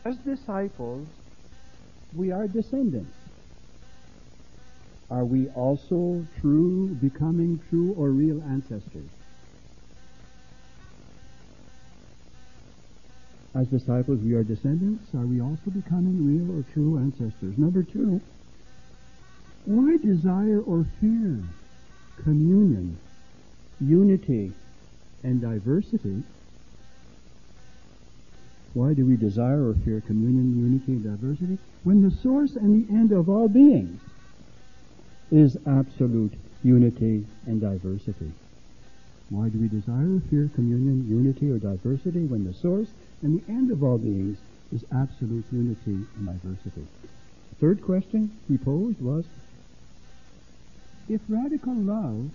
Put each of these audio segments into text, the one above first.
As disciples, we are descendants. Are we also becoming true or real ancestors? As disciples, we are descendants. Are we also becoming real or true ancestors? Number 2, why desire or fear communion, unity, and diversity? Why do we desire or fear communion, unity, and diversity when the source and the end of all beings is absolute unity and diversity? Why do we desire or fear communion, unity, or diversity when the source and the end of all beings is absolute unity and diversity? The third question he posed was, if radical love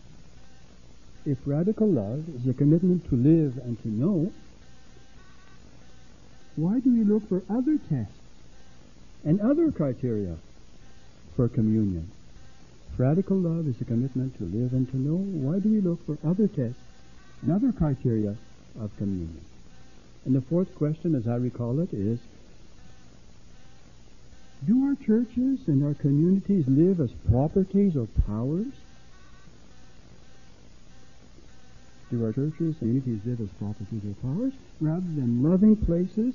is a commitment to live and to know, why do we look for other tests and other criteria for communion? If radical love is a commitment to live and to know, why do we look for other tests and other criteria of communion? And the fourth question, as I recall it, is, do our churches and our communities live as properties or powers? Do our churches and communities live as properties or powers rather than loving places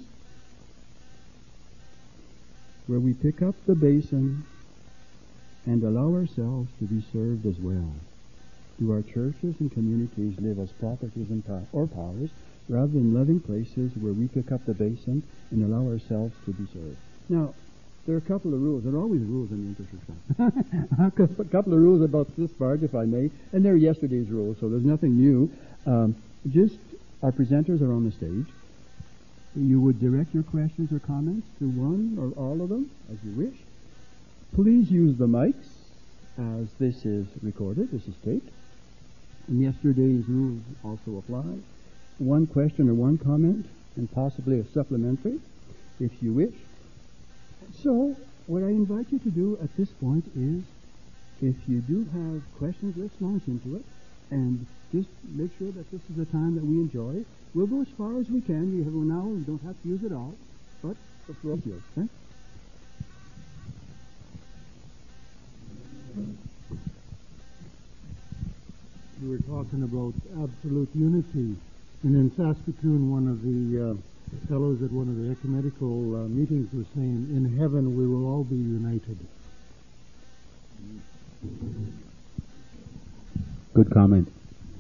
where we pick up the basin and allow ourselves to be served as well? Do our churches and communities live as properties or powers rather than loving places where we pick up the basin and allow ourselves to be served? Now, there are a couple of rules. There are always rules in the interchurch. A couple of rules about this part, if I may, and they're yesterday's rules, so there's nothing new. Just our presenters are on the stage. You would direct your questions or comments to one or all of them, as you wish. Please use the mics, as this is recorded, this is taped. And yesterday's rules also apply. One question or one comment, and possibly a supplementary, if you wish. So, what I invite you to do at this point is, if you do have questions, let's launch into it, and just make sure that this is a time that we enjoy. We'll go as far as we can. We have an hour, we don't have to use it all, but the floor is yours. Okay? We were talking about absolute unity, and in Saskatoon, one of the fellows at one of the ecumenical meetings was saying, in heaven we will all be united. Good comment.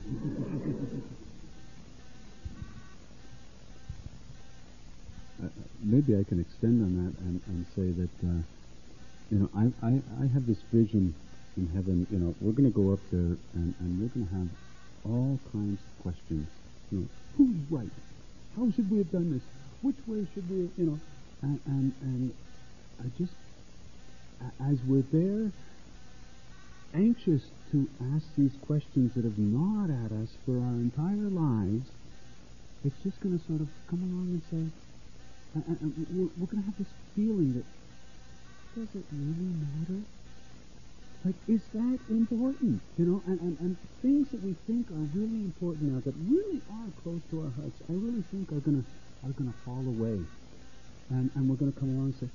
Maybe I can extend on that and say that, I have this vision in heaven. We're going to go up there and we're going to have all kinds of questions. Who's right? How should we have done this? Which way should we, and I just, as we're there, anxious to ask these questions that have gnawed at us for our entire lives, it's just going to sort of come along and say, and we're going to have this feeling that, does it really matter? Like, is that important? And things that we think are really important now, that really are close to our hearts, I really think are going to fall away. And we're going to come along and say,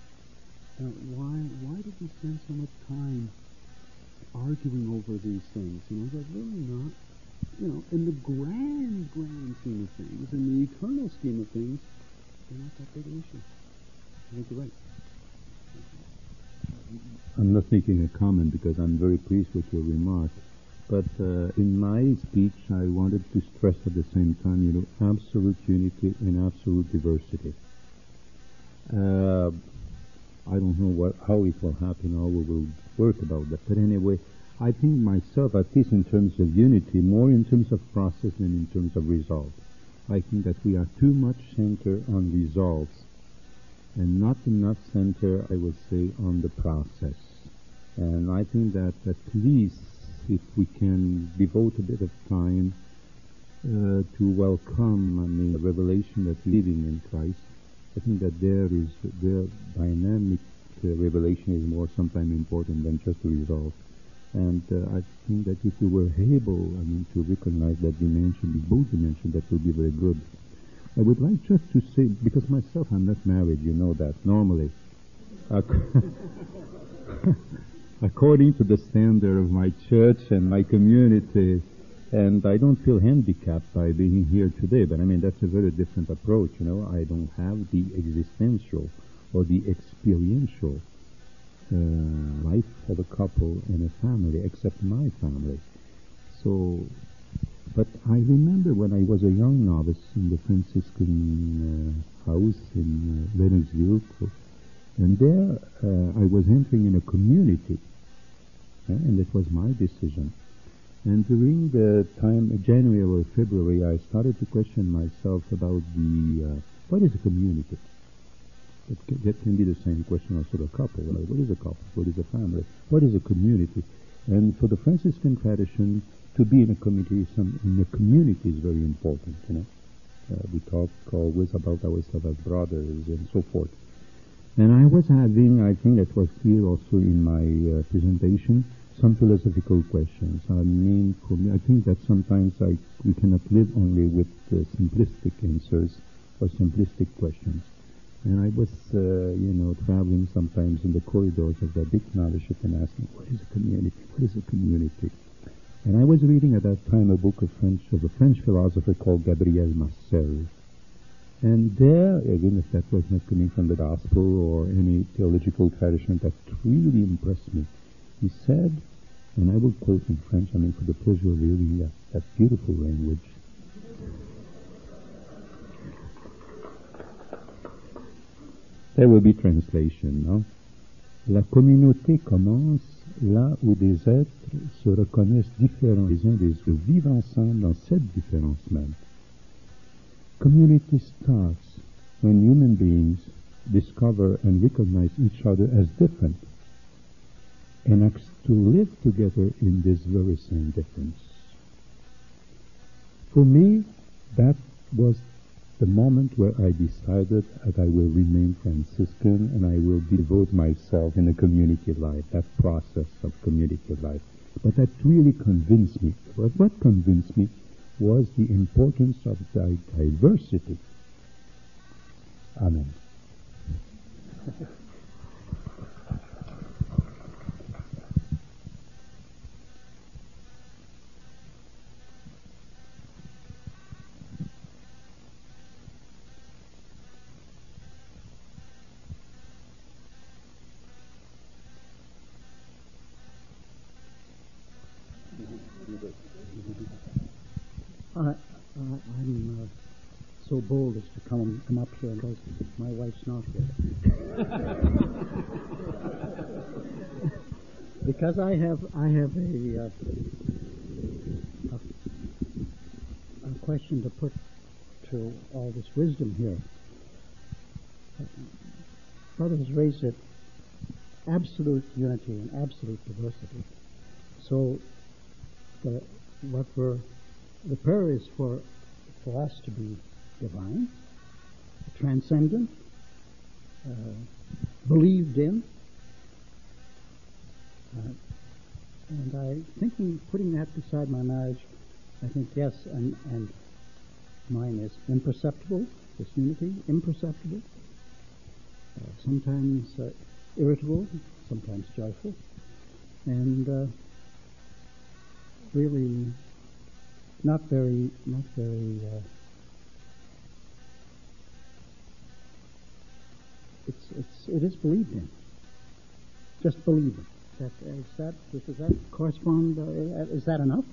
why did we spend so much time arguing over these things? They're really not, in the grand scheme of things, in the eternal scheme of things, they're not that big an issue. I think you're right. I'm not making a comment because I'm very pleased with your remark. But in my speech, I wanted to stress at the same time, absolute unity and absolute diversity. I don't know how it will happen, how we will work about that. But anyway, I think myself, at least in terms of unity, more in terms of process than in terms of results. I think that we are too much centered on results and not enough center, I would say, on the process. And I think that at least if we can devote a bit of time to welcome, the revelation that we're living in Christ, I think that their dynamic revelation is more sometimes important than just the result. And I think that if we were able, to recognize that dimension, both dimensions, that will be very good. I would like just to say, because myself I'm not married, you know that, normally. According to the standard of my church and my community, and I don't feel handicapped by being here today, but I mean, that's a very different approach, you know. I don't have the existential or the experiential life of a couple and a family, except my family. So, but I remember when I was a young novice in the Franciscan house in Lennoxville, and there I was entering in a community, and it was my decision. And during the time, January or February, I started to question myself about what is a community? That can be the same question also to a couple. Right? What is a couple? What is a family? What is a community? And for the Franciscan tradition, to be in a community, is very important. You know, we talk always about ourselves as brothers and so forth. And I was having, I think that was clear also in my presentation, some philosophical questions. I mean, for me, I think that sometimes we cannot live only with simplistic answers or simplistic questions. And I was, traveling sometimes in the corridors of the big fellowship and asking, what is a community? What is a community? And I was reading at that time a book of a French philosopher called Gabriel Marcel. And there, again, if that was not coming from the gospel or any theological tradition, that really impressed me. He said, and I will quote in French, I mean, for the pleasure of reading that beautiful language. There will be translation, no? La communauté commence là où des êtres se reconnaissent différents les uns des autres, vivent ensemble dans cette différence même. Community starts when human beings discover and recognize each other as different and ask to live together in this very same difference. For me, that was the moment where I decided that I will remain Franciscan and I will devote myself in a community life, that process of community life. But that really convinced me. But what convinced me was the importance of diversity. Amen. I'm so bold as to come up here because my wife's not here. Because I have a question to put to all this wisdom here. Brother has raised it, absolute unity and absolute diversity. So the prayer is for us to be divine, transcendent, believed in, and putting that beside my marriage, I think yes, and mine is imperceptible, this unity, imperceptible, sometimes irritable, sometimes joyful, and really not very it is believed in. Just believe it. Does that correspond? Is that enough?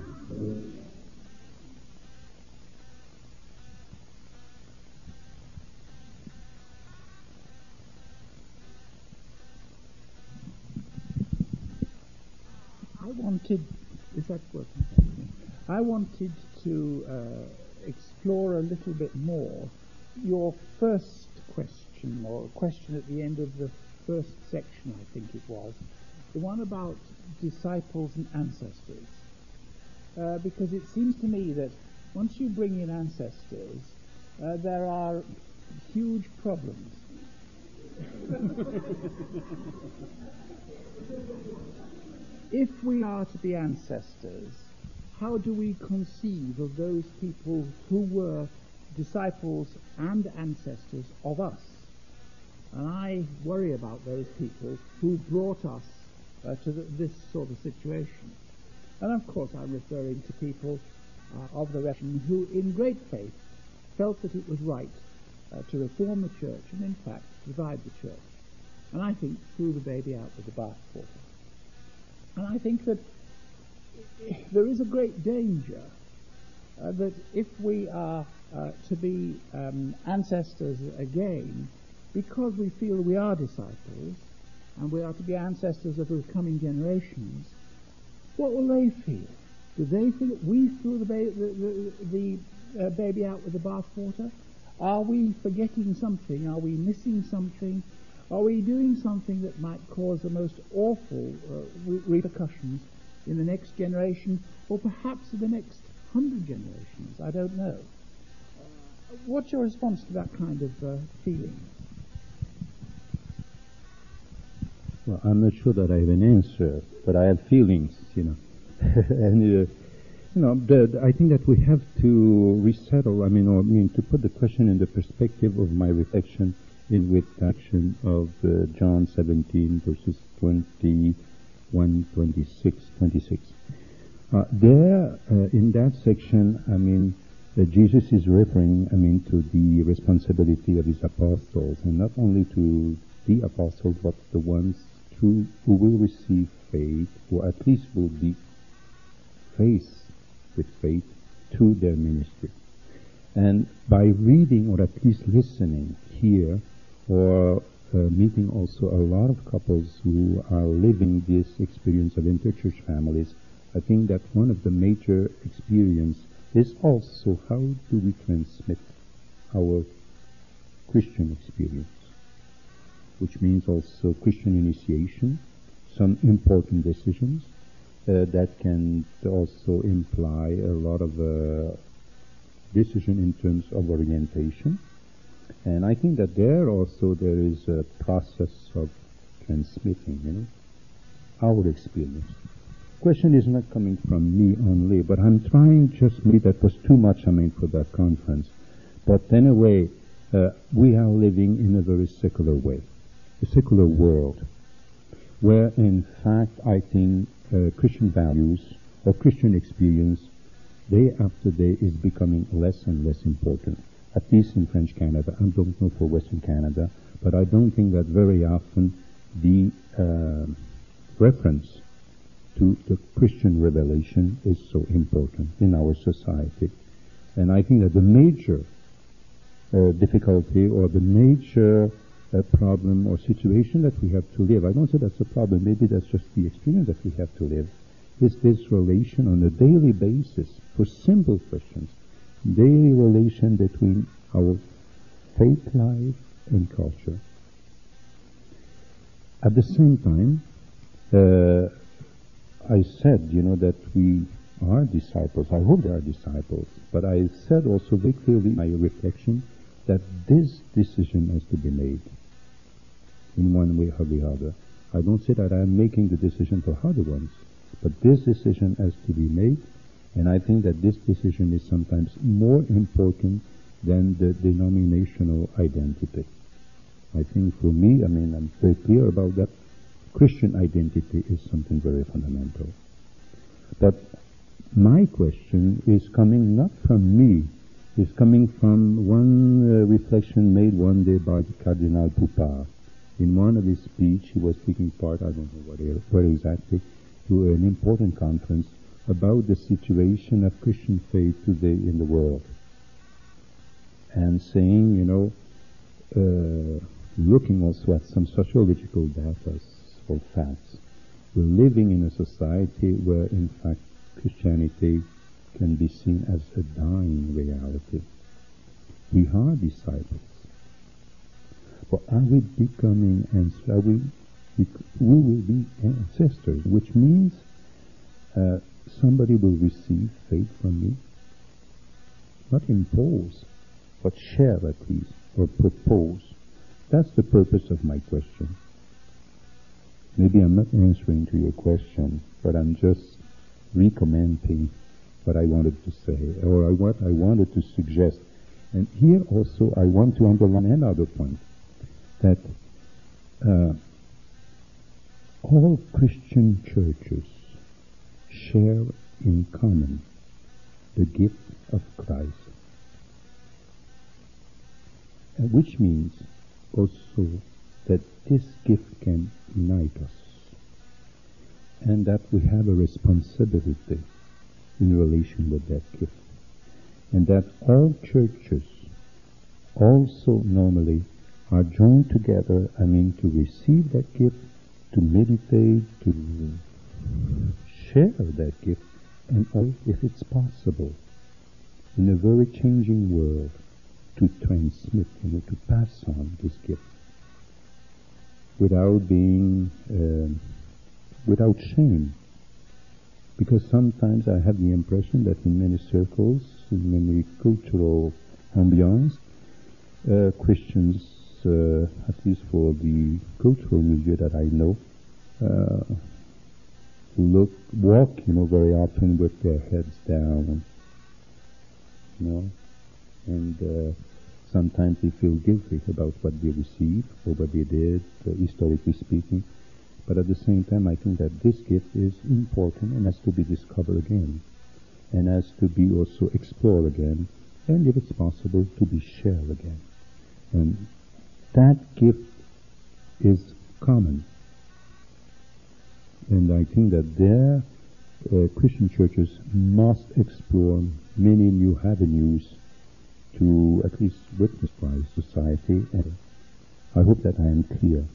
Is that working? I wanted to explore a little bit more your first question, or question at the end of the first section, I think it was, the one about disciples and ancestors. Because it seems to me that once you bring in ancestors, there are huge problems. If we are to be ancestors, how do we conceive of those people who were disciples and ancestors of us. And I worry about those people who brought us to this sort of situation. And of course I'm referring to people of the Reformation who in great faith felt that it was right to reform the church and in fact divide the church. And I think threw the baby out with the bathwater. And I think that there is a great danger that if we are to be ancestors again, because we feel we are disciples, and we are to be ancestors of the coming generations, what will they feel? Do they feel that we threw the baby out with the bathwater? Are we forgetting something? Are we missing something? Are we doing something that might cause the most awful repercussions in the next generation, or perhaps in the next 100 generations? I don't know. What's your response to that kind of feeling? Well, I'm not sure that I have an answer, but I have feelings, and I think that we have to resettle. To put the question in the perspective of my reflection with action of John 17 verses 21, 26. There, in that section, Jesus is referring, to the responsibility of his apostles, and not only to the apostles, but the ones who will receive faith, or at least will be faced with faith through their ministry. And by reading, or at least listening here, or meeting also a lot of couples who are living this experience of interchurch families, I think that one of the major experience is also how do we transmit our Christian experience, which means also Christian initiation, some important decisions that can also imply a lot of decision in terms of orientation. And I think that there is a process of transmitting, our experience. Question is not coming from me only, but I'm trying maybe that was too much, for that conference. But anyway, we are living in a very secular way, a secular world, where in fact I think Christian values or Christian experience day after day is becoming less and less important, at least in French Canada. I don't know for Western Canada, but I don't think that very often the reference to the Christian revelation is so important in our society. And I think that the major difficulty or the major problem or situation that we have to live, I don't say that's a problem, maybe that's just the experience that we have to live, is this relation on a daily basis for simple Christians, daily relation between our faith life and culture. At the same time, I said, that we are disciples. I hope they are disciples. But I said also very clearly in my reflection that this decision has to be made in one way or the other. I don't say that I'm making the decision for other ones, but this decision has to be made, and I think that this decision is sometimes more important than the denominational identity. I think for me, I'm very clear about that. Christian identity is something very fundamental. But my question is coming not from me, it's coming from one reflection made one day by Cardinal Poupard. In one of his speech, he was taking part, I don't know where exactly, to an important conference about the situation of Christian faith today in the world. And saying, looking also at some sociological data or facts, we're living in a society where, in fact, Christianity can be seen as a dying reality. We are disciples. But are we becoming we will be ancestors, which means somebody will receive faith from me, not impose, but share at least, or propose. That's the purpose of my question. Maybe I'm not answering to your question, but I'm just recommencing what I wanted to say, or what I wanted to suggest. And here also I want to underline another point, that all Christian churches share in common the gift of Christ, which means also that this gift can unite us, and that we have a responsibility in relation with that gift, and that all churches also normally are joined together, to receive that gift, to meditate, to share that gift, and all, if it's possible, in a very changing world, to transmit, to pass on this gift without being, without shame. Because sometimes I have the impression that in many circles, in many cultural ambiance, Christians, at least for the cultural milieu that I know, walk, very often with their heads down, and sometimes they feel guilty about what they received or what they did, historically speaking. But at the same time, I think that this gift is important and has to be discovered again, and has to be also explored again, and if it's possible, to be shared again. And that gift is common. And I think that there, Christian churches must explore many new avenues to at least witness Christ society. And I hope that I am clear.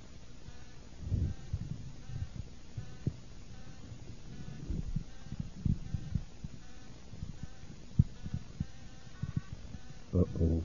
Uh-oh.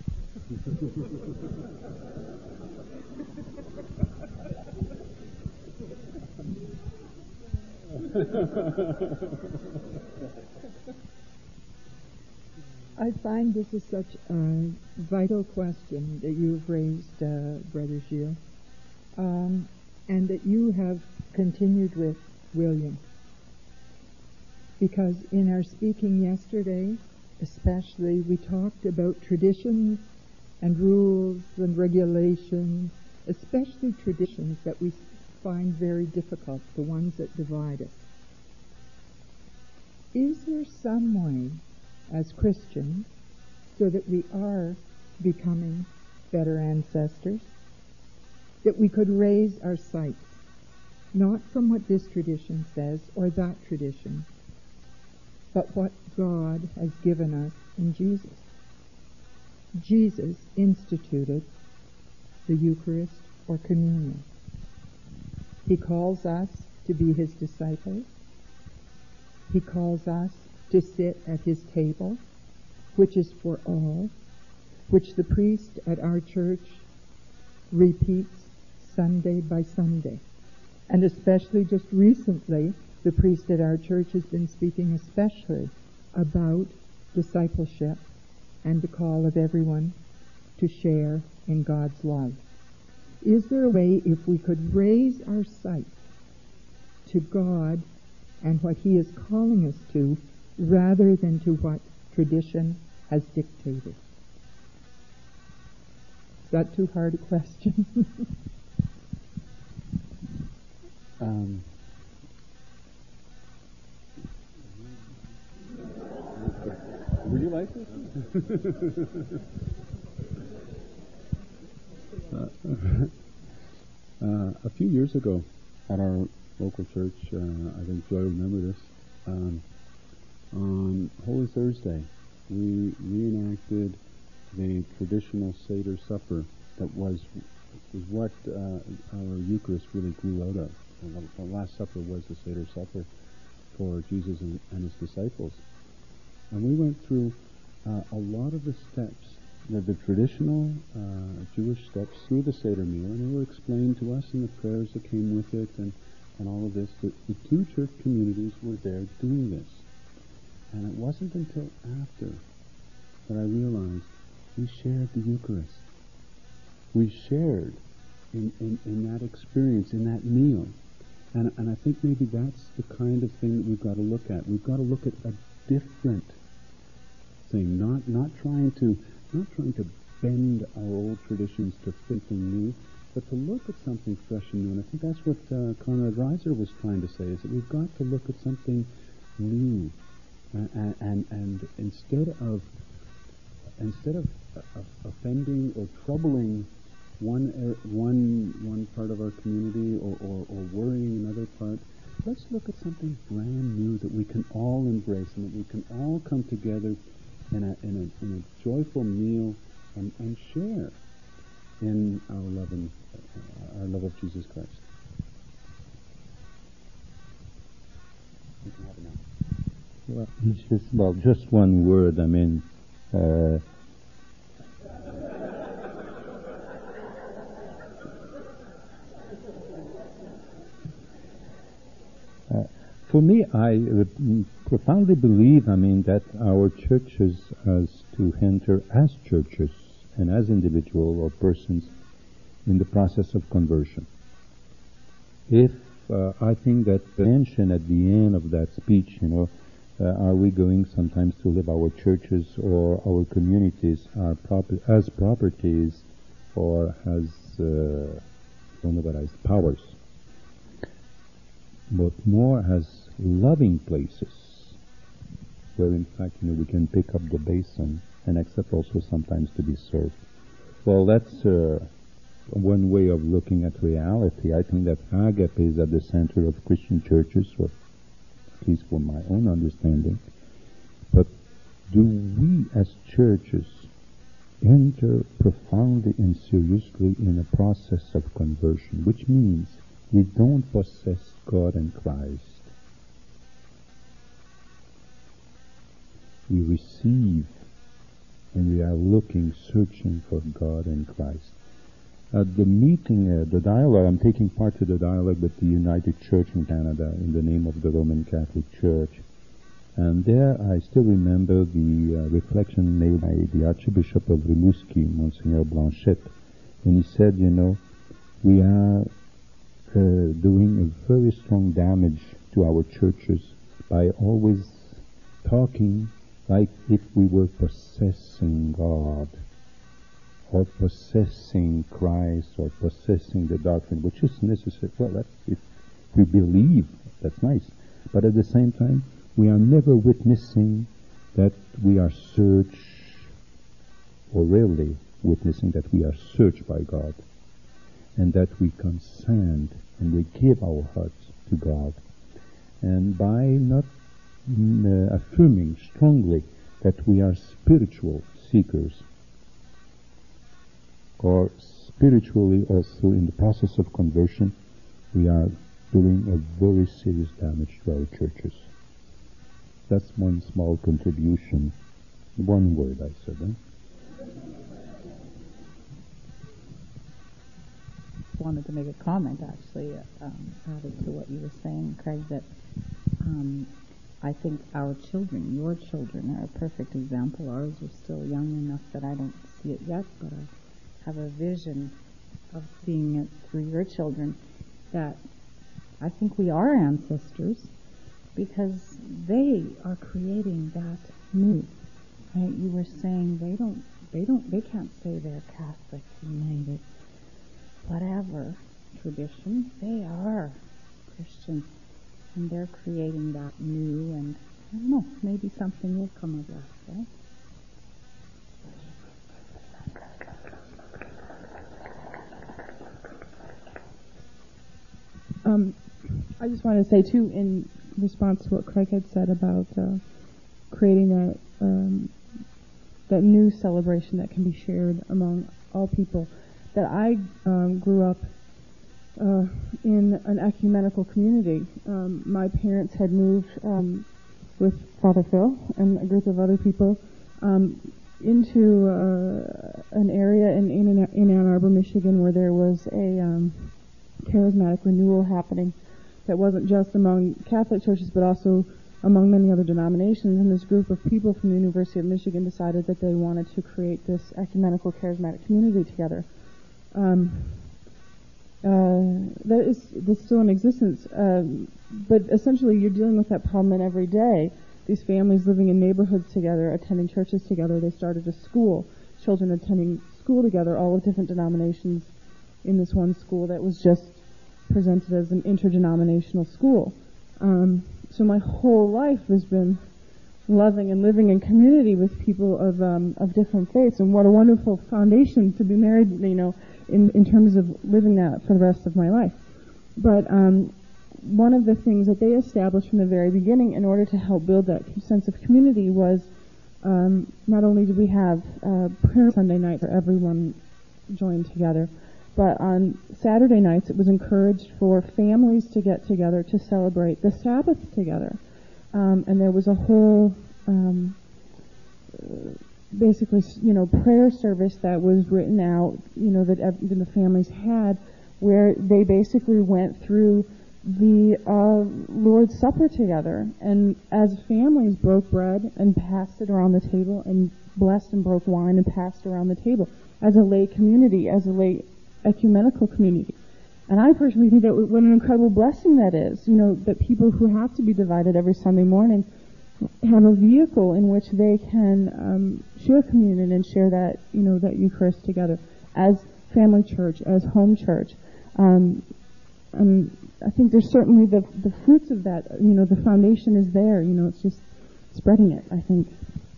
I find this is such a vital question that you've raised, Brother Gilles, and that you have continued with, William. Because in our speaking yesterday, especially, we talked about traditions and rules and regulations, especially traditions that we find very difficult, the ones that divide us. Is there some way, as Christians, so that we are becoming better ancestors, that we could raise our sights, not from what this tradition says or that tradition, but what God has given us in Jesus? Jesus instituted the Eucharist or communion. He calls us to be his disciples. He calls us to sit at his table, which is for all, which the priest at our church repeats Sunday by Sunday. And especially just recently, the priest at our church has been speaking especially about discipleship and the call of everyone to share in God's love. Is there a way, if we could raise our sight to God and what he is calling us to, rather than to what tradition has dictated? Is that too hard a question? Would you like this? A few years ago at our local church, I think Joy will remember this, on Holy Thursday, we reenacted the traditional Seder supper that was what our Eucharist really grew out of. The Last Supper was the Seder supper for Jesus and his disciples. And we went through a lot of the steps, the traditional Jewish steps through the Seder meal, and they were explained to us in the prayers that came with it, and all of this. The two church communities were there doing this. And it wasn't until after that I realized we shared the Eucharist. We shared in that experience, in that meal. And I think maybe that's the kind of thing that we've got to look at. We've got to look at a different thing, not trying to bend our old traditions to fit something new, but to look at something fresh and new. And I think that's what Conrad Reiser was trying to say, is that we've got to look at something new, and instead of offending or troubling one part of our community or worrying another part, let's look at something brand new that we can all embrace and that we can all come together in a joyful meal and share in our love of Jesus Christ. You can have it now. Just one word. I mean, for me, I profoundly believe, that our churches has to enter as churches and as individuals or persons in the process of conversion. If I think that mention at the end of that speech, are we going sometimes to live our churches or our communities as properties or as unauthorized powers, but more as loving places where in fact we can pick up the basin and accept also sometimes to be served. Well, that's one way of looking at reality. I think that agape is at the center of Christian churches, or at least for my own understanding. But do we as churches enter profoundly and seriously in a process of conversion, which means we don't possess God and Christ. We receive, and we are looking, searching for God and Christ. At the meeting, the dialogue, I'm taking part to the dialogue with the United Church in Canada in the name of the Roman Catholic Church. And there I still remember the reflection made by the Archbishop of Rimouski, Monsignor Blanchette. And he said, we are doing a very strong damage to our churches by always talking like if we were possessing God, or possessing Christ, or possessing the doctrine, which is necessary. Well, if we believe, that's nice. But at the same time, we are never witnessing that we are searched, or rarely witnessing that we are searched by God, and that we consent and we give our hearts to God. And by not affirming strongly that we are spiritual seekers, or spiritually also in the process of conversion, we are doing a very serious damage to our churches. That's one small contribution. One word I said, wanted to make a comment, actually, added to what you were saying, Craig, that I think our children, your children, are a perfect example. Ours are still young enough that I don't see it yet, but I have a vision of seeing it through your children, that I think we are ancestors because they are creating that new. Right? You were saying they can't say they're Catholic, United, whatever tradition. They are Christian, and they're creating that new, and I don't know, maybe something will come of that, right? I just wanted to say, too, in response to what Craig had said about creating that new celebration that can be shared among all people, that I grew up in an ecumenical community. My parents had moved with Father Phil and a group of other people into an area in Ann Arbor, Michigan, where there was a charismatic renewal happening that wasn't just among Catholic churches but also among many other denominations. And this group of people from the University of Michigan decided that they wanted to create this ecumenical charismatic community together. That's still in existence, but essentially you're dealing with that problem in every day. these families living in neighborhoods together, attending churches together. They started a school, children attending school together, all of different denominations in this one school that was just presented as an interdenominational school. So my whole life has been loving and living in community with people of different faiths, and what a wonderful foundation to be married, in terms of living that for the rest of my life. But one of the things that they established from the very beginning in order to help build that sense of community was not only did we have prayer Sunday night where everyone joined together, but on Saturday nights it was encouraged for families to get together to celebrate the Sabbath together. And there was a whole, basically, prayer service that was written out, that the families had, where they basically went through the Lord's Supper together, and as families broke bread and passed it around the table, and blessed and broke wine and passed around the table, as a lay community, as a lay ecumenical community. And I personally think that what an incredible blessing that is, that people who have to be divided every Sunday morning have a vehicle in which they can share communion and share that, that Eucharist together as family church, as home church. And I think there's certainly the fruits of that, the foundation is there, it's just spreading it, I think.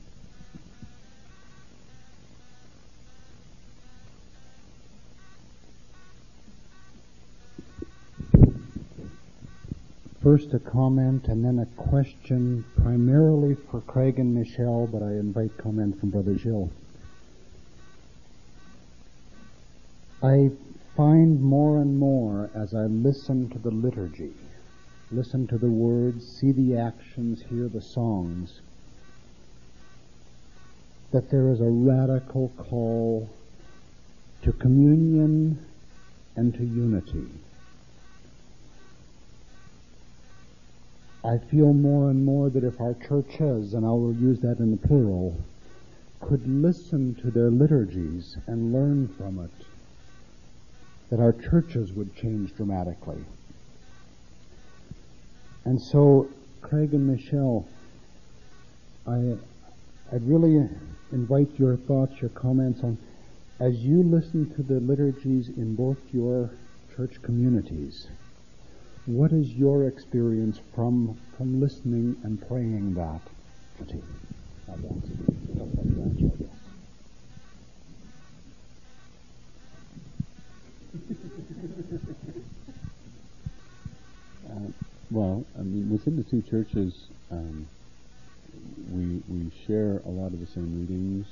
First a comment and then a question primarily for Craig and Michelle, but I invite comment from Brother Gilles. I find more and more as I listen to the liturgy, listen to the words, see the actions, hear the songs, that there is a radical call to communion and to unity. I feel more and more that if our churches, and I will use that in the plural, could listen to their liturgies and learn from it, that our churches would change dramatically. And so, Craig and Michelle, I'd really invite your thoughts, your comments on, as you listen to the liturgies in both your church communities, what is your experience from listening and praying that? Well, I mean, within the two churches, we share a lot of the same readings.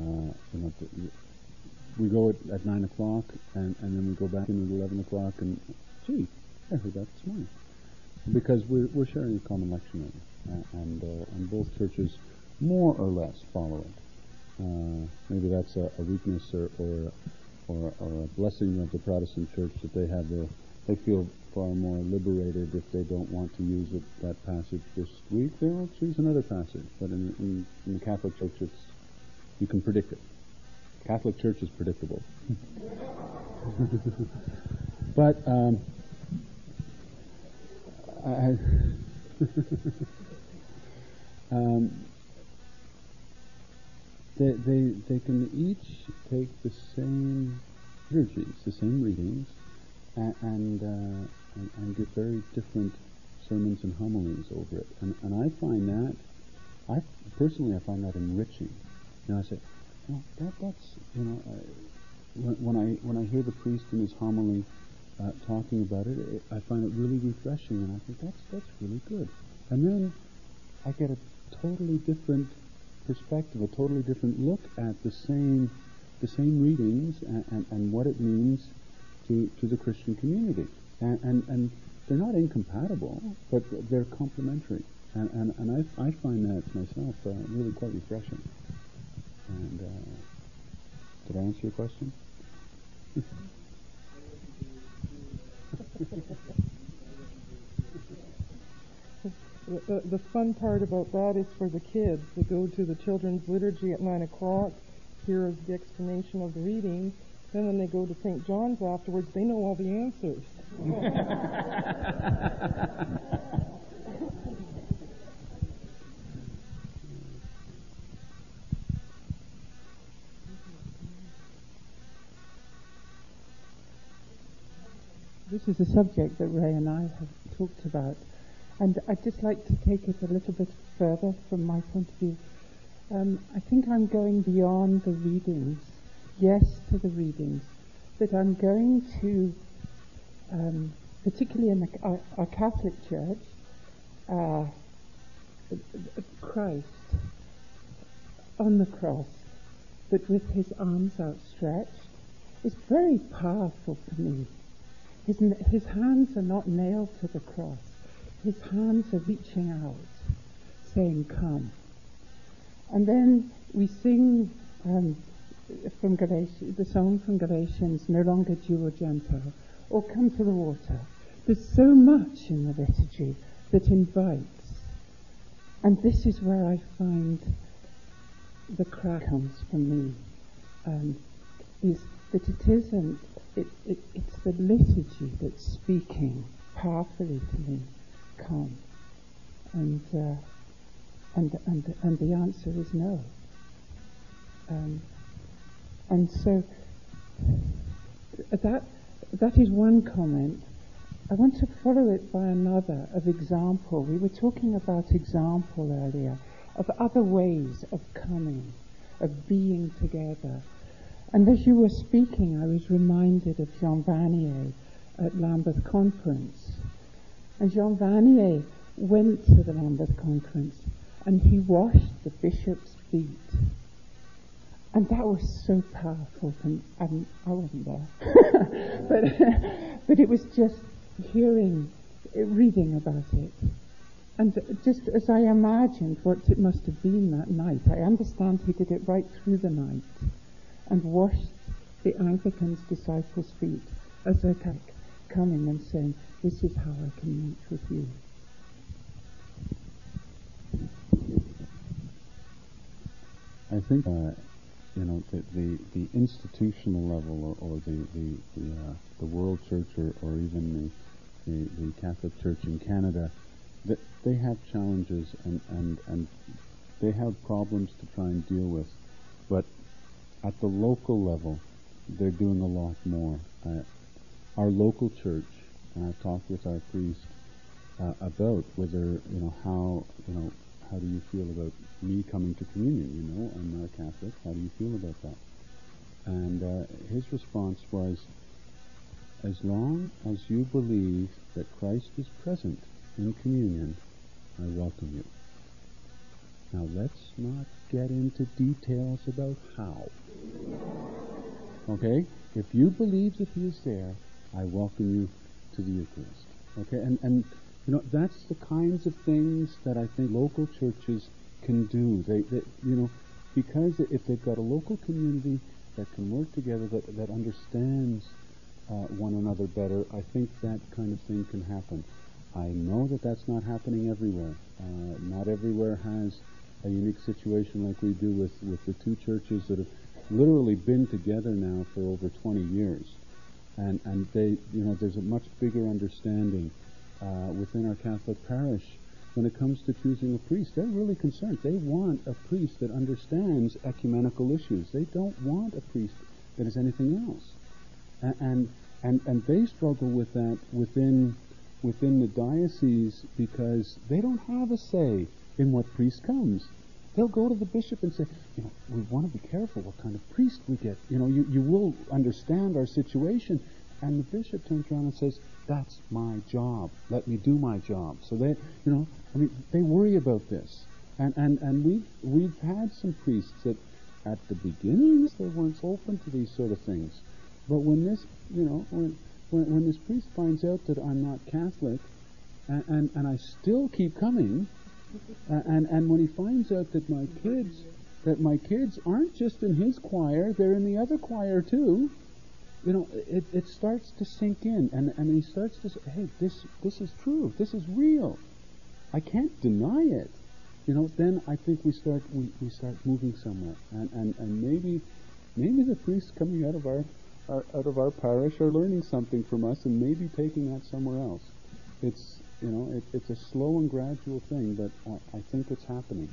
We go at 9 o'clock, and then we go back in at 11 o'clock, and gee, I heard that this morning. Because we're sharing a common lectionary, and both churches more or less follow it. Maybe that's a weakness or a blessing of the Protestant church that they feel far more liberated if they don't want to use that passage this week. They'll choose another passage. But in the Catholic Church, you can predict it. Catholic Church is predictable. But they can each take the same liturgies, the same readings, and give very different sermons and homilies over it. And I find that, I find that enriching. I say, well, that's when I hear the priest in his homily talking about it, I find it really refreshing, and I think that's really good. And then I get a totally different perspective, a totally different look at the same readings and what it means to the Christian community. And they're not incompatible, but they're complementary. And I find that myself really quite refreshing. And did I answer your question? The fun part about that is for the kids. They go to the children's liturgy at 9 o'clock, hear the explanation of the reading, then when they go to St. John's afterwards, they know all the answers. this is a subject that Ray and I have talked about, and I'd just like to take it a little bit further from my point of view. I think I'm going beyond the readings, yes to the readings, but I'm going to, particularly in our Catholic Church, Christ on the cross, but with his arms outstretched, is very powerful for me. His hands are not nailed to the cross. His hands are reaching out, saying, "Come." And then we sing from Galatians, the song from Galatians, "No longer Jew or Gentile," or "Come to the water." There's so much in the liturgy that invites. And this is where I find the crack comes from me, is that it isn't, it's the liturgy that's speaking powerfully to me, "Come." And the answer is no. And so that is one comment. I want to follow it by another of example. We were talking about example earlier, of other ways of coming, of being together. And as you were speaking, I was reminded of Jean Vanier at Lambeth Conference. And Jean Vanier went to the Lambeth Conference and he washed the bishop's feet. And that was so powerful. I wasn't there. but it was just reading about it. And just as I imagined what it must have been that night, I understand he did it right through the night and washed the Anglican's disciples' feet as they're coming and saying, "This is how I can meet with you." I think, the institutional level or the World Church or even the Catholic Church in Canada, they have challenges and they have problems to try and deal with. But at the local level, they're doing a lot more. Our local church, and I've talked with our priest about whether, how do you feel about me coming to communion? I'm not a Catholic. How do you feel about that? And his response was, as long as you believe that Christ is present in communion, I welcome you. Now let's not get into details about how. Okay? If you believe that he is there, I welcome you to the Eucharist. Okay? And that's the kinds of things that I think local churches can do. They because if they've got a local community that can work together, that understands one another better, I think that kind of thing can happen. I know that that's not happening everywhere. Not everywhere has a unique situation like we do with the two churches that have literally been together now for over 20 years. And they, there's a much bigger understanding within our Catholic parish when it comes to choosing a priest. They're really concerned. They want a priest that understands ecumenical issues. They don't want a priest that is anything else. And they struggle with that within the diocese because they don't have a say in what priest comes. They'll go to the bishop and say, we want to be careful what kind of priest we get. You will understand our situation. And the bishop turns around and says, that's my job. Let me do my job. So they, they worry about this. And we've had some priests that at the beginnings they weren't open to these sort of things. But when this, when this priest finds out that I'm not Catholic, and I still keep coming, and when he finds out that my kids aren't just in his choir, they're in the other choir too, it starts to sink in, and he starts to say, hey, this is true, this is real, I can't deny it. Then I think we start moving somewhere, and maybe the priests coming out of our parish are learning something from us, and maybe taking that somewhere else. It's a slow and gradual thing, but I think it's happening.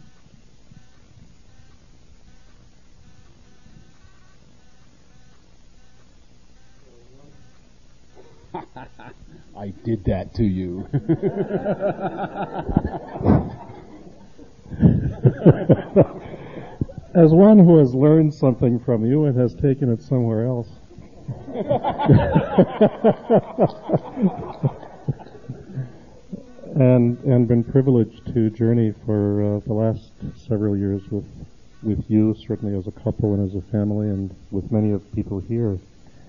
I did that to you. As one who has learned something from you and has taken it somewhere else. and been privileged to journey for the last several years with you, certainly as a couple and as a family, and with many of the people here.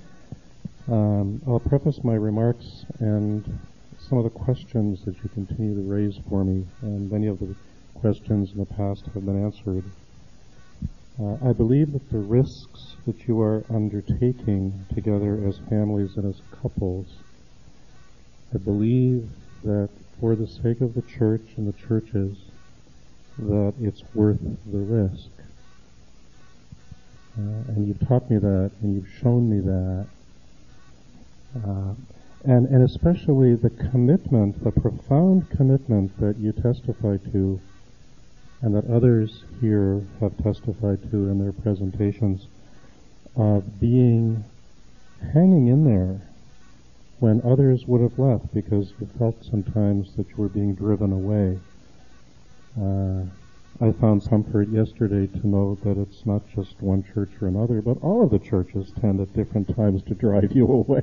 I'll preface my remarks and some of the questions that you continue to raise for me, and many of the questions in the past have been answered. I believe that the risks that you are undertaking together as families and as couples, I believe that for the sake of the church and the churches, that it's worth the risk. And you've taught me that, and you've shown me that. And especially the commitment, the profound commitment that you testify to, and that others here have testified to in their presentations, of hanging in there when others would have left because you felt sometimes that you were being driven away. I found comfort yesterday to know that it's not just one church or another, but all of the churches tend at different times to drive you away.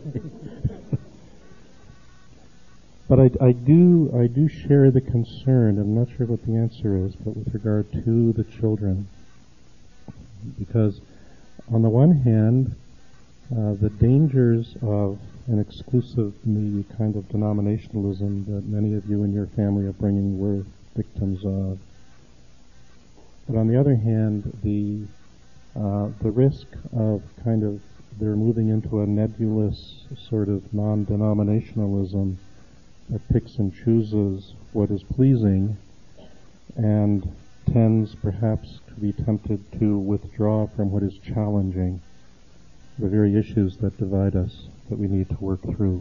But I do share the concern. I'm not sure what the answer is, but with regard to the children. Because on the one hand, the dangers of an exclusive me kind of denominationalism that many of you and your family upbringing were victims of. But on the other hand, the risk of kind of they're moving into a nebulous sort of non-denominationalism that picks and chooses what is pleasing and tends perhaps to be tempted to withdraw from what is challenging, the very issues that divide us that we need to work through.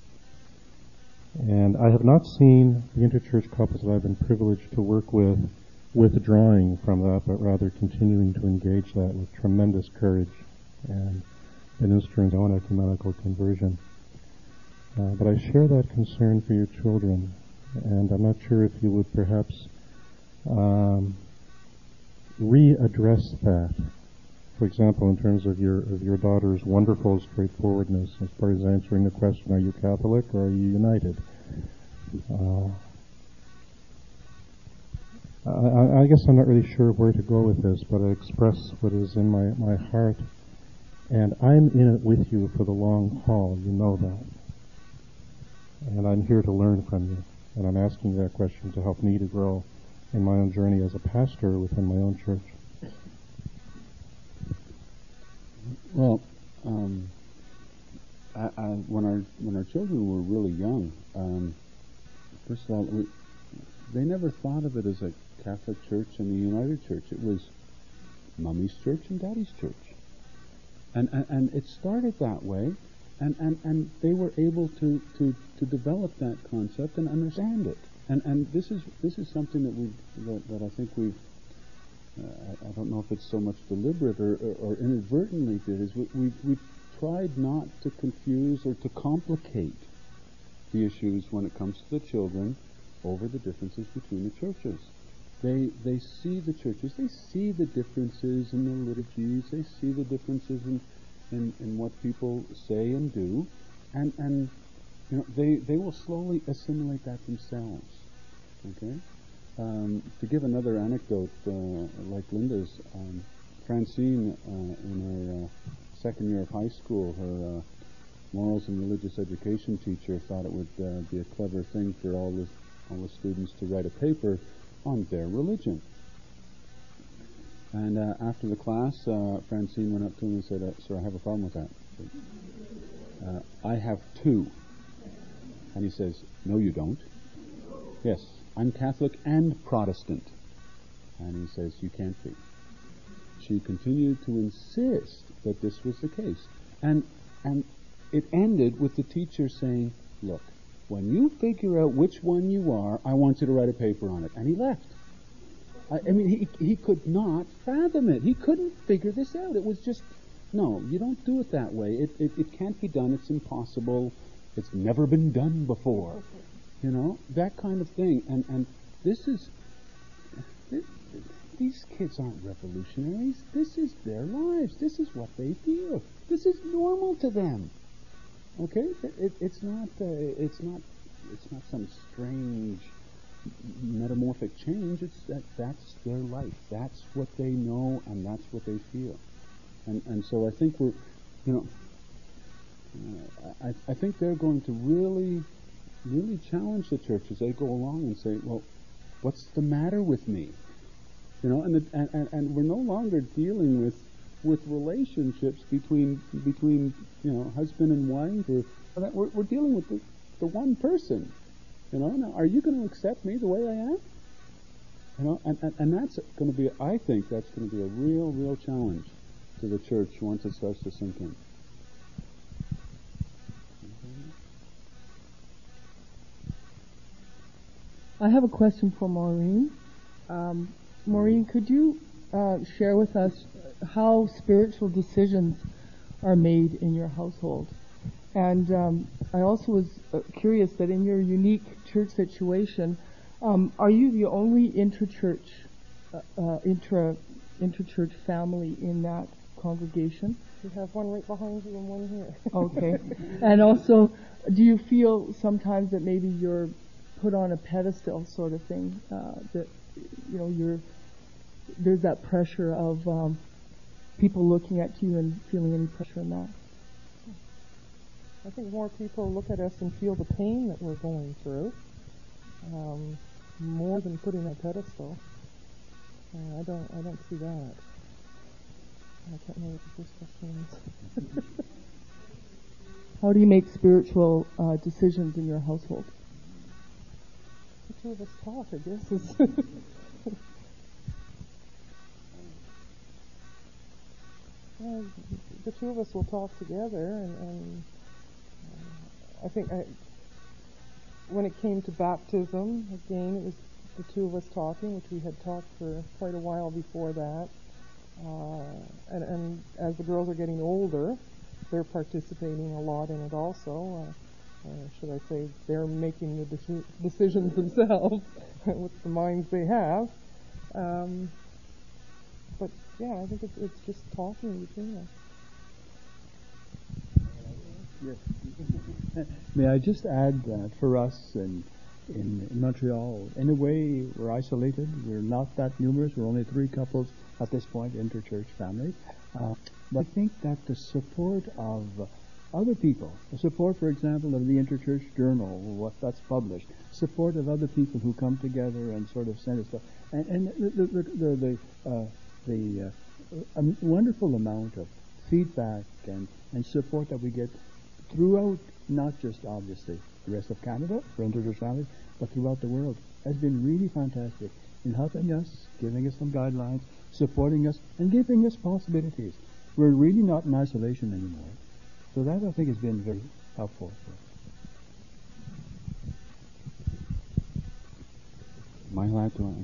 And I have not seen the interchurch couples that I've been privileged to work with withdrawing from that, but rather continuing to engage that with tremendous courage and ministering their own ecumenical conversion. But I share that concern for your children, and I'm not sure if you would perhaps readdress that. For example, in terms of your daughter's wonderful straightforwardness as far as answering the question, are you Catholic or are you United? I guess I'm not really sure where to go with this, but I express what is in my heart, and I'm in it with you for the long haul, you know that. And I'm here to learn from you, and I'm asking that question to help me to grow in my own journey as a pastor within my own church. Well, when our children were really young, first of all, they never thought of it as a Catholic church and a United Church. It was Mummy's church and Daddy's church, and it started that way, and they were able to develop that concept and understand it. And this is something that I think we've. I don't know if it's so much deliberate or inadvertently did, is we tried not to confuse or to complicate the issues when it comes to the children over the differences between the churches. They see the churches, they see the differences in the liturgies, they see the differences in what people say and do, and you know they will slowly assimilate that themselves. Okay? To give another anecdote, like Linda's, Francine, in her second year of high school, her morals and religious education teacher thought it would be a clever thing for all the students to write a paper on their religion. And after the class, Francine went up to him and said, "Sir, I have a problem with that." "I have two." And he says, "No, you don't." "Yes, I'm Catholic and Protestant." And he says, "You can't be." She continued to insist that this was the case. And it ended with the teacher saying, "Look, when you figure out which one you are, I want you to write a paper on it." And he left. I mean, he could not fathom it. He couldn't figure this out. It was just, no, you don't do it that way. It can't be done. It's impossible. It's never been done before. That kind of thing. And this is... These kids aren't revolutionaries. This is their lives. This is what they feel. This is normal to them. Okay? It's not some strange metamorphic change. It's that's their life. That's what they know, and that's what they feel. And so I think we're, I think they're going to really challenge the church as they go along and say, well, what's the matter with me? And we're no longer dealing with relationships between husband and wife. We're dealing with the one person. Now, are you going to accept me the way I am? And that's going to be, I think that's going to be a real challenge to the church once it starts to sink in. I have a question for Maureen. Maureen, could you share with us how spiritual decisions are made in your household? And I also was curious that in your unique church situation, are you the only interchurch family in that congregation? We have one right behind you and one here. Okay. And also, do you feel sometimes that maybe you're put on a pedestal sort of thing, that there's that pressure of people looking at you and feeling any pressure in that? I think more people look at us and feel the pain that we're going through, more than putting a pedestal. I don't see that. I can't remember what the first question is. How do you make spiritual decisions in your household? The two of us talk, I guess. The two of us will talk together, and I think when it came to baptism, again, it was the two of us talking, which we had talked for quite a while before that. And as the girls are getting older, they're participating a lot in it also. Should I say, they're making the decisions themselves with the minds they have. But yeah, I think it's just talking between us. Yes. May I just add that for us in Montreal, in a way, we're isolated. We're not that numerous. We're only 3 couples at this point, interchurch families. But I think that the support of other people, the support, for example, of the Interchurch Journal, what that's published, support of other people who come together and sort of send us stuff, and the wonderful amount of feedback and support that we get throughout, not just obviously the rest of Canada for interchurch families, but throughout the world, has been really fantastic in helping us, giving us some guidelines, supporting us, and giving us possibilities. We're really not in isolation anymore. So that, I think, has been very helpful for us. Am I allowed to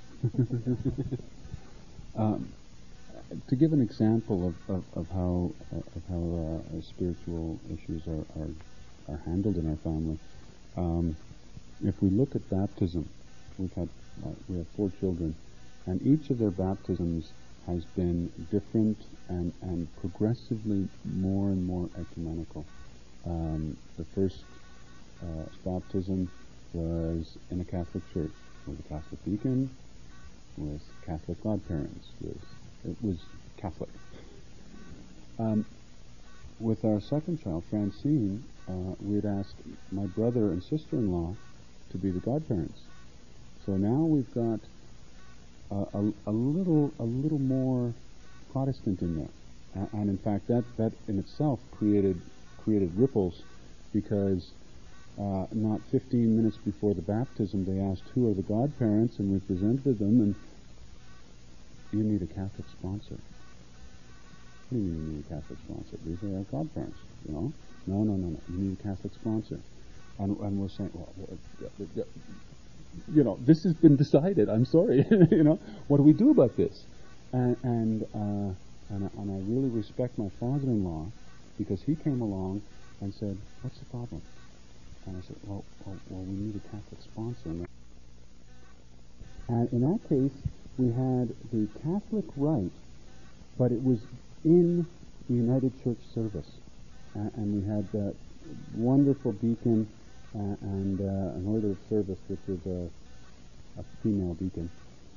answer? To give an example of how spiritual issues are handled in our family, if we look at baptism, we have 4 children, and each of their baptisms has been different and progressively more and more ecumenical. The first baptism was in a Catholic church, with a Catholic deacon, with Catholic godparents. It was Catholic. With our second child, Francine, we had asked my brother and sister-in-law to be the godparents. So now we've got a little more Protestant in there, and in fact that in itself created ripples, because not 15 minutes before the baptism they asked who are the godparents, and we presented them, and you need a Catholic sponsor. What do you mean you need a Catholic sponsor? These are our godparents, No. You need a Catholic sponsor. And we're saying, well, this has been decided. I'm sorry. What do we do about this? And I really respect my father-in-law, because he came along and said, "What's the problem?" And I said, well, we need a Catholic sponsor. And in that case, we had the Catholic rite, but it was in the United Church service. And we had that wonderful deacon and an order of service, which was a female deacon,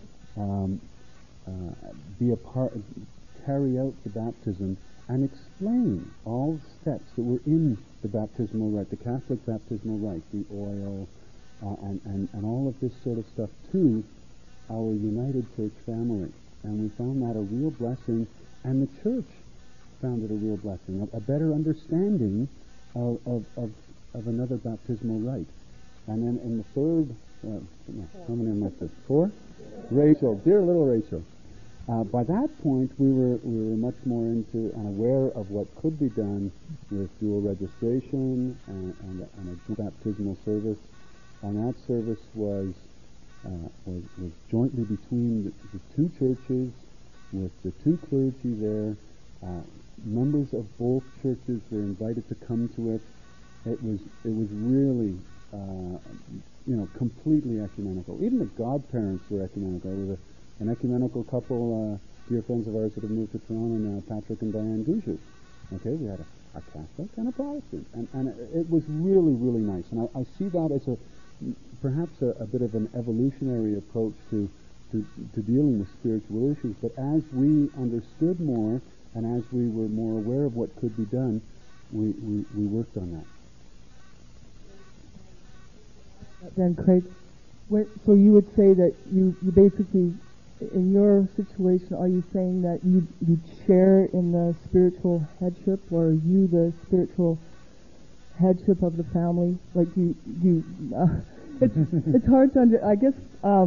be a part, carry out the baptism and explain all steps that were in the baptismal rite, the Catholic baptismal rite, the oil, and all of this sort of stuff to our United Church family. And we found that a real blessing, and the church found it a real blessing, a better understanding of another baptismal rite. And then in the third, how many am I left? 4? Rachel, dear little Rachel. By that point, we were much more into and aware of what could be done with dual registration and a baptismal service. And that service was jointly between the two churches, with the two clergy there. Members of both churches were invited to come to it. It was really completely ecumenical. Even the godparents were ecumenical. There was an ecumenical couple, dear friends of ours that have moved to Toronto now, Patrick and Diane Gougeau. Okay, we had a Catholic and a Protestant, and it was really, really nice. And I see that as perhaps a bit of an evolutionary approach to dealing with spiritual issues. But as we understood more, and as we were more aware of what could be done, we worked on that. Then, Craig, so you would say that you basically, in your situation, are you saying that you share in the spiritual headship, or are you the spiritual headship of the family? Like it's hard to I guess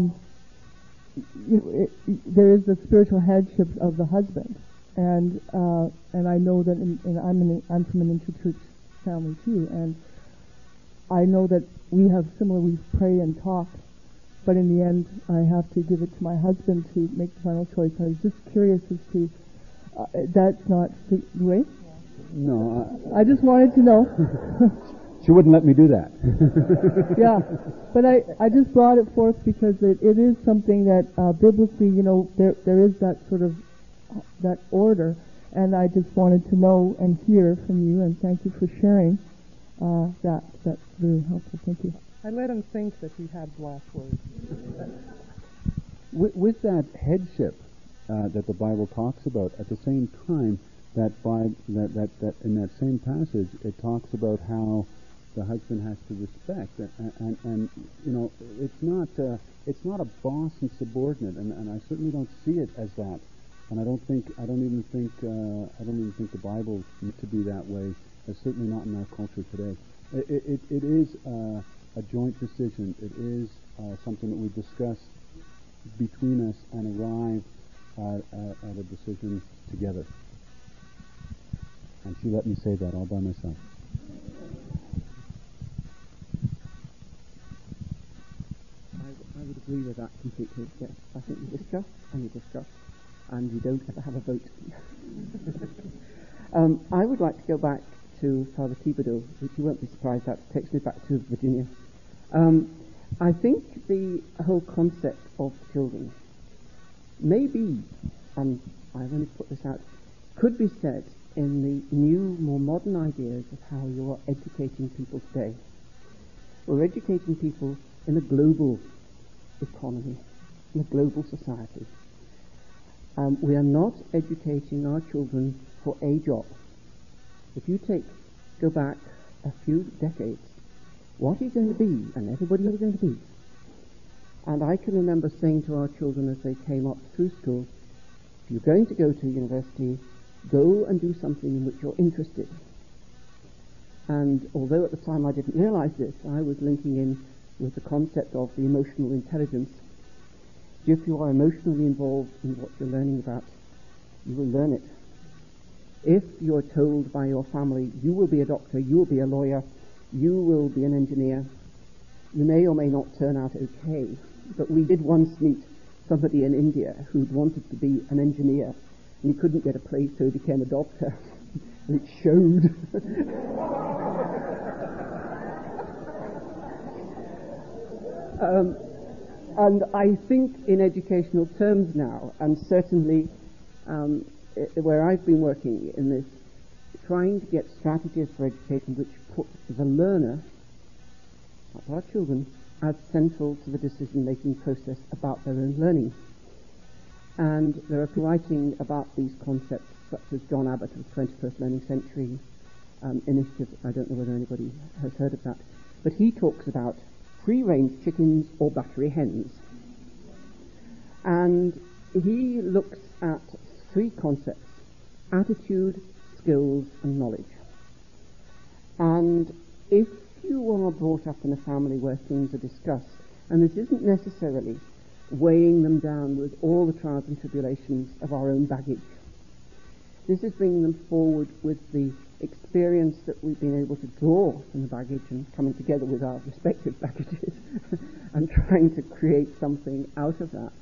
there is the spiritual headship of the husband, and I know that I'm from an interchurch family too, and I know that we pray and talk, but in the end I have to give it to my husband to make the final choice. I was just curious as to that's not the way? No. I just wanted to know. She wouldn't let me do that. Yeah, but I just brought it forth because it is something that biblically, there is that sort of that order, and I just wanted to know and hear from you, and thank you for sharing that. That's really helpful. Thank you. I let him think that he had the last word. With that headship that the Bible talks about, at the same time, that in that same passage, it talks about how the husband has to respect, and it's not a boss and subordinate, and I certainly don't see it as that, and I don't even think the Bible meant to be that way. Certainly not in our culture today. It is a joint decision. It is something that we discuss between us and arrive at a decision together. And she let me say that all by myself. I would agree with that completely. Yes, I think you discuss, and you don't ever have a vote. I would like to go back to Father Thibodeau, which you won't be surprised at. Takes me back to Virginia. I think the whole concept of children may be, and I've only put this out, could be said in the new, more modern ideas of how you're educating people today. We're educating people in a global economy, in a global society. We are not educating our children for a job. If you go back a few decades, what are you going to be? And everybody is going to be. And I can remember saying to our children as they came up through school, if you're going to go to university, go and do something in which you're interested. And although at the time I didn't realize this, I was linking in with the concept of the emotional intelligence. If you are emotionally involved in what you're learning about, you will learn it. If you're told by your family, you will be a doctor, you will be a lawyer, you will be an engineer, you may or may not turn out okay. But we did once meet somebody in India who'd wanted to be an engineer, and he couldn't get a place, so he became a doctor. and it showed. And I think in educational terms now, and certainly where I've been working in this, trying to get strategies for education which put the learner, our children, as central to the decision-making process about their own learning. And there are people writing about these concepts, such as John Abbott of the 21st Learning Century Initiative. I don't know whether anybody has heard of that. But he talks about free-range chickens or battery hens. And he looks at three concepts: attitude, skills, and knowledge. And if you are brought up in a family where things are discussed, and this isn't necessarily weighing them down with all the trials and tribulations of our own baggage, this is bringing them forward with the experience that we've been able to draw from the baggage and coming together with our respective baggages and trying to create something out of that.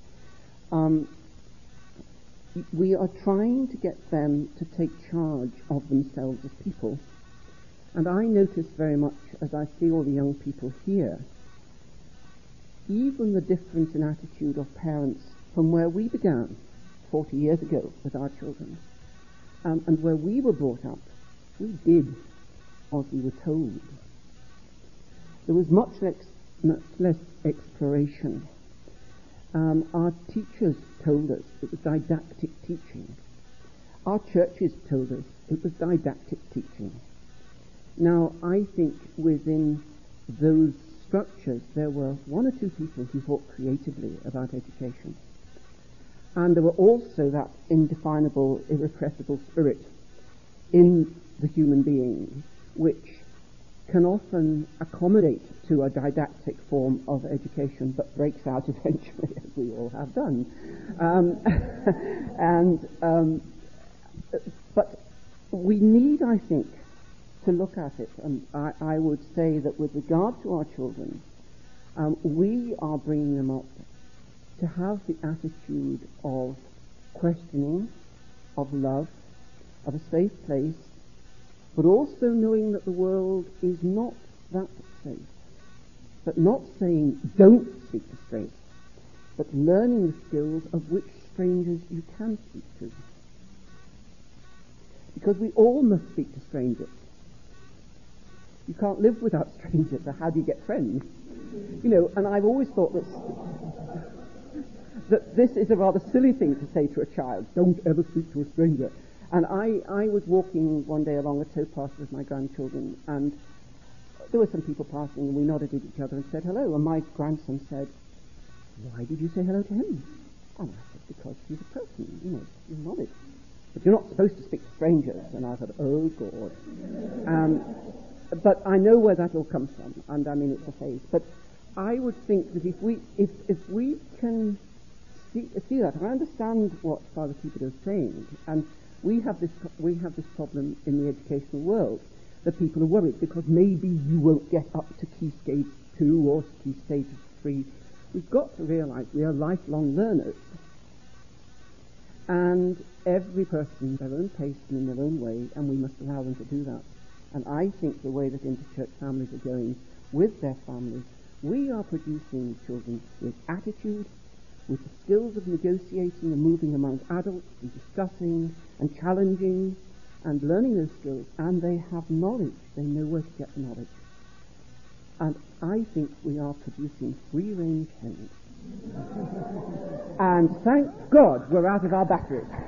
We are trying to get them to take charge of themselves as people. And I notice very much as I see all the young people here, even the difference in attitude of parents from where we began 40 years ago with our children, and where we were brought up, we did as we were told. There was much less exploration. Our teachers told us it was didactic teaching. Our churches told us it was didactic teaching. Now, I think within those structures there were one or two people who thought creatively about education. And there were also that indefinable, irrepressible spirit in the human being, which can often accommodate to a didactic form of education, but breaks out eventually, as we all have done. But we need, I think, to look at it, and I would say that with regard to our children, we are bringing them up to have the attitude of questioning, of love, of a safe place, but also knowing that the world is not that safe. But not saying don't speak to strangers, but learning the skills of which strangers you can speak to. Because we all must speak to strangers. You can't live without strangers, so how do you get friends? You know, and I've always thought that this is a rather silly thing to say to a child, don't ever speak to a stranger. And I was walking one day along a towpath with my grandchildren, and there were some people passing, and we nodded at each other and said hello, and my grandson said, why did you say hello to him? And I said, because he's a person, you know, you nodded. But you're not supposed to speak to strangers. And I thought, oh God. But I know where that all comes from, and I mean it's a phase. But I would think that if we can see that, I understand what Father Thibodeau is saying, and we have this problem in the educational world, that people are worried because maybe you won't get up to Key Stage 2 or Key Stage 3. We've got to realize we are lifelong learners, and every person at their own pace and in their own way, and we must allow them to do that. And I think the way that interchurch families are going with their families, we are producing children with attitude, with the skills of negotiating and moving among adults and discussing and challenging and learning those skills, and they have knowledge. They know where to get the knowledge. And I think we are producing free-range hens. And thank God we're out of our batteries.